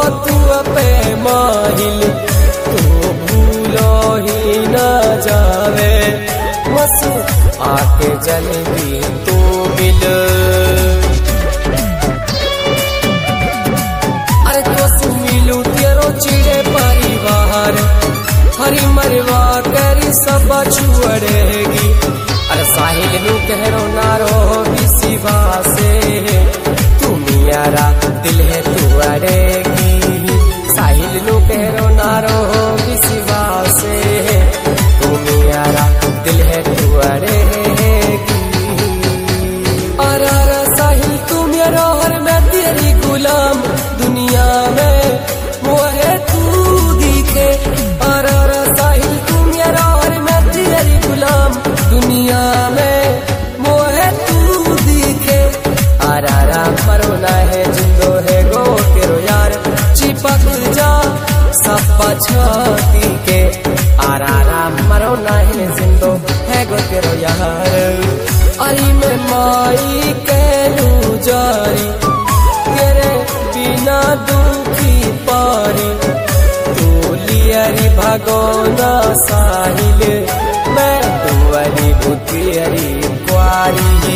तू पे माहिल तू भूलो ही न जावे मसू आके जल्दी तू मिल। अरे तो मिलू तेरो चिड़े परिवार हरी मरवा करी सब छुड़ेगी। अरे साहिल नू कहरो नारो बिसिवा से तू मेरा दिल है तू अड़ेगी। साहिल नू कहरो नारो बिसिवा से तू मेरा दिल है तू अड़ेगी। अरे साहिल तू मेरा और मैं तेरी गुलाम दुनिया में वो है तू दिखे। अरे साहिल तू मेरा और मैं तेरी गुलाम दुनिया में वो है तू दिखे। आरा मरो ना है जिंदो है गो तेरो यार चिपक जा सब छाती के। आरा मरो ना है जिंदो है गो तेरो यार। अरे मैं माई कहलू जारी तेरे बिना दुखी पारी तू लियरी भगोना साहिल मैं दुआरी बुद्धियरी कुआरी।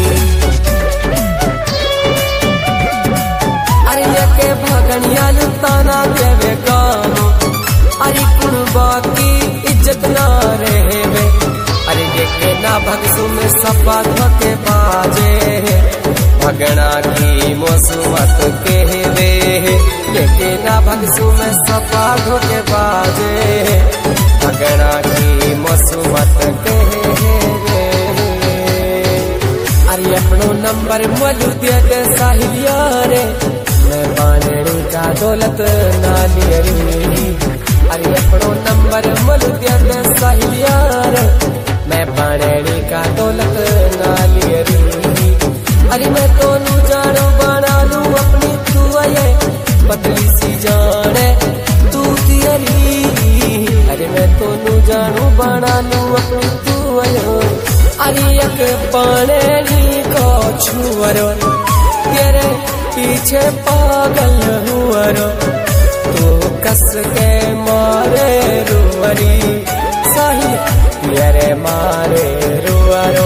अरे के भगनिया लुटाना देवे गानो अरे कुर्बा की इज्जत ना रहे। अरे देखे ना भगसु में सपा धोके बाजे भगना की मोसमत कहवे। देखे ना भगसु में सपा धोके बाजे भगना की मोसमत कहवे। अरे अपनो नंबर मोलू दे दे साहिलिया रे मैं बानड़ी का दौलत ना लियरी। अरे अपनो नंबर मोलू दे दे साहिलिया रे मैं बानड़ी का दौलत ना लियरी। अरे मैं तो नू जानो बना लू अपनी तू आये पतली सी जाने तू तियरी। अरे मैं तो नू जानो बना लू अपनी तू आये। अरे एक बानड़ी को छुअरो तेरे पीछे पागल हुअरो तो कस के मारे रुअरी साहिल तेरे मारे रुअरो।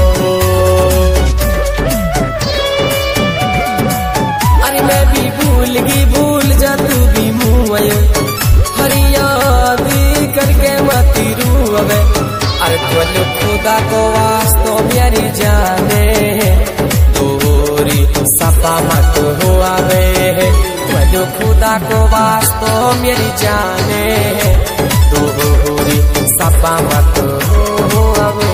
अरे मैं भी भूल जा तू भी मुँह हरियादी करके मती रुअवे। अरे बोलो खुदा को वास्तो मेरी जाने दूरी सपा मत हुआवे। बोलो खुदा को वास्तो मेरी जाने दूरी सपा मत हुआवे।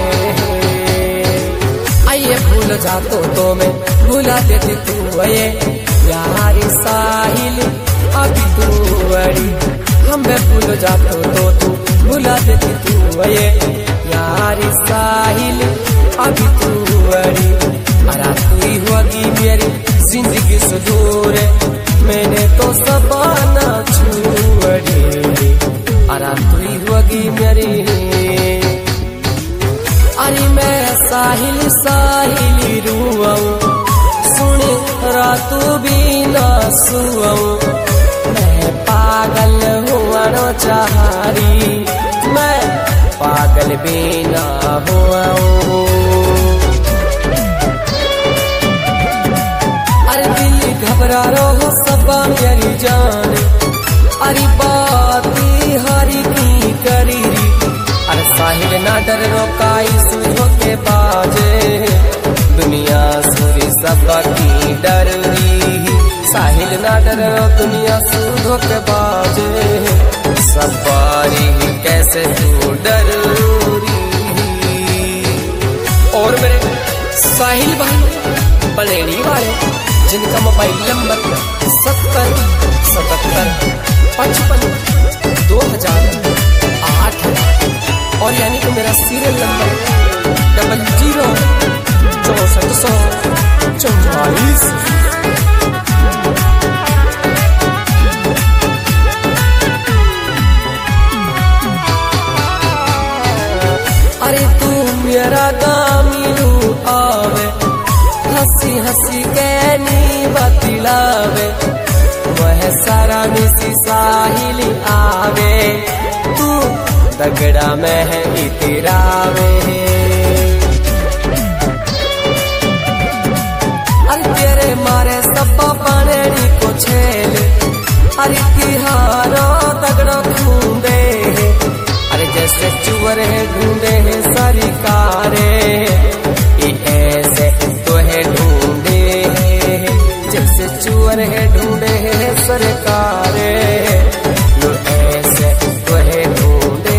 आइए भूल जा तो मैं भूला देती तू ये यारी साहिल अभी तू अड़ी हमें भूल जा तो तू भूला देती तू ये यारी साहिल अभी तू अड़ी। अरे तू ही होगी मेरी जिंदगी से दूर मैंने तो सबाना छुड़ी। अरे तू ही होगी मेरी। अरे मैं साहिल रुआऊं सुन रातू भी ना सुआऊं मैं पागल हुआ न चाहरी मैं पागल भी ना हुआ। अरे दिल घबरा रहो सब मेरी जान अरे बाती हरी की करी। अरे साहिल ना डर रोकाई सुनो के बाजे दुनिया सुरी सब की डररी। साहिल ना डर दुनिया सुनो के बाजे सब बारी कैसे तू डरी। और मेरे साहिल भाई पलेड़ी वाले जिनका मोबाइल नंबर 70 55 2008 और यानी कि मेरा सीरियल नंबर 00 6444। अरे तू मेरा दामिनू आवे हंसी हंसी कहनी बतिलावे वह सारा मिसी नजरा में है इतरावे अरे तेरे मारे सब्बा पानेड़ी को छेले अरे तिहारो तगड़ो ढूंढे अरे जैसे चुवर है ढूंढे है सरकारे ऐसे तो है ढूंढे जैसे चुवर है ढूंढे है सरकारे ऐसे तो है ढूंढे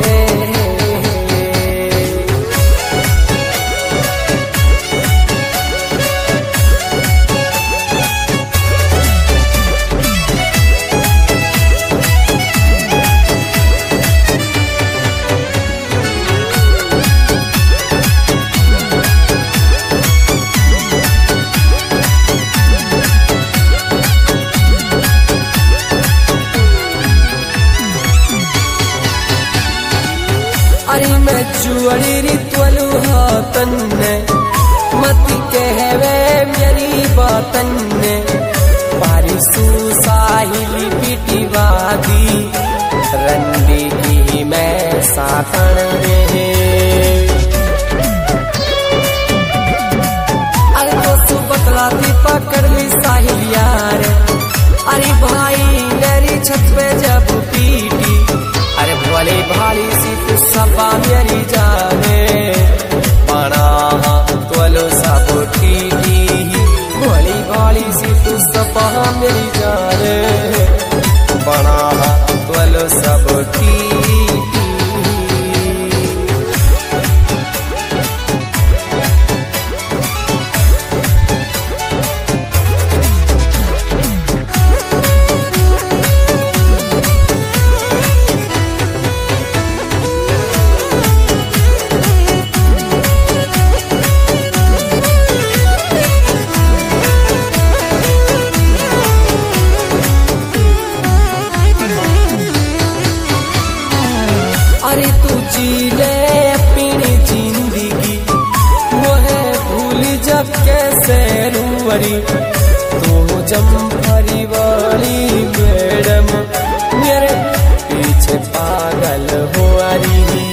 अरे मैं चुअड़ी रित्वलू हाथन ने मत कहवे मेरी बातन ने पारिसू साहिली पिटिवादी रंडी की मैं सातन रे अरे दोस्तों बतलाती पकड़ ली साहिलिया रे अरे भाई मेरी छत पे जब पीटी अरे भोली भाली सी तू सबा मेरी जाने बना त्वलो सब ठीठी भोली भाली सी तू सबा मेरी जाने बना त्वलो सब ठीठी अरे तू जी ले अपनी जिंदगी वो है भूल जब कैसे रूवरी तू जमफरी वाली मैडम मेरे पीछे पागल हो रही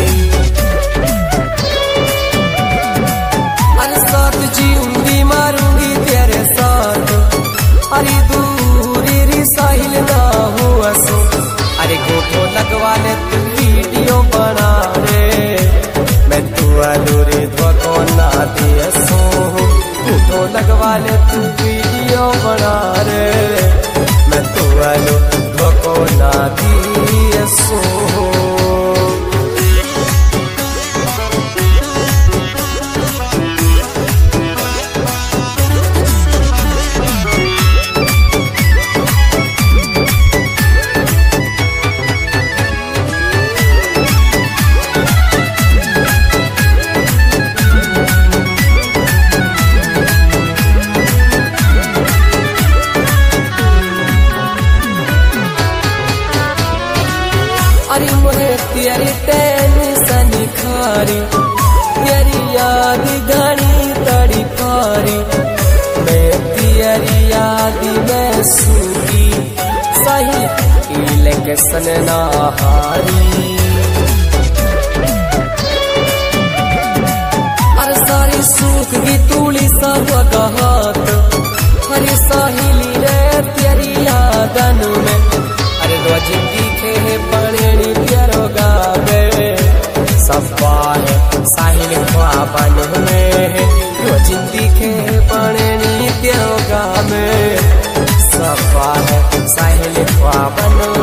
अरे साथ जीऊंगी मारूंगी तेरे साथ अरे दूरी री साहिल ना हुआ सो अरे गोठो लगवा ले तू वीडियो बना रे मैं तू अधूरी ध्वको ना दिया सो गोठो लगवा ले तू वीडियो बना रे मैं तू अधूरी ध्वको ना दिया सो अरे मोहे तेरी टेंशन खारी तेरी याद घनी तड़ी पारी मैं तेरी याद में सूखी सही लेके सनना हारी अरे सारी सूख की तूली सब गहात हरी साहिली रे तेरी यादन में अरे रोज दिखे बनेड़ी प्यारो गावे सब्बा है साहिल ख्वाबन में रोज दिखे बनेड़ी प्यारो गावे सब्बा है साहिल ख्वाबन